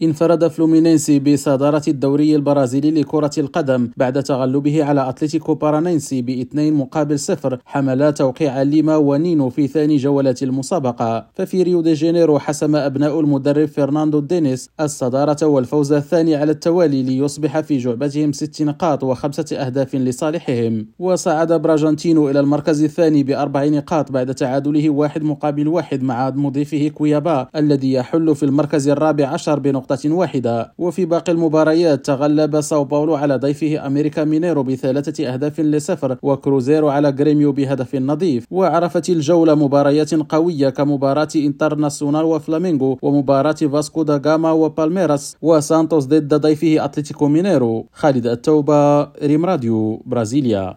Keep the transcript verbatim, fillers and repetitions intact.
انفرد فلومينينسي بصدارة الدوري البرازيلي لكرة القدم بعد تغلبه على أتلتيكو بارانينسي باثنين مقابل صفر حمل توقيع ليما ونينو في ثاني جولات المسابقة. ففي ريو دي جانيرو حسم أبناء المدرب فرناندو دينيس الصدارة والفوز الثاني على التوالي ليصبح في جعبتهم ست نقاط وخمسة أهداف لصالحهم. وصعد براجانتينو إلى المركز الثاني بأربع نقاط بعد تعادله واحد مقابل واحد مع مضيفه كويابا الذي يحل في المركز الرابع عشر بنقطة واحدة. وفي باقي المباريات تغلب ساو باولو على ضيفه أمريكا مينيرو بثلاثة أهداف لصفر وكروزيرو على غريميو بهدف نظيف. وعرفت الجولة مباريات قوية كمباراة انترناسيونال وفلامينغو ومباراة فاسكو دا غاما وبالميراس وسانتوس ضد ضيفه أتلتيكو مينيرو. خالد التوبة، ريم راديو، برازيليا.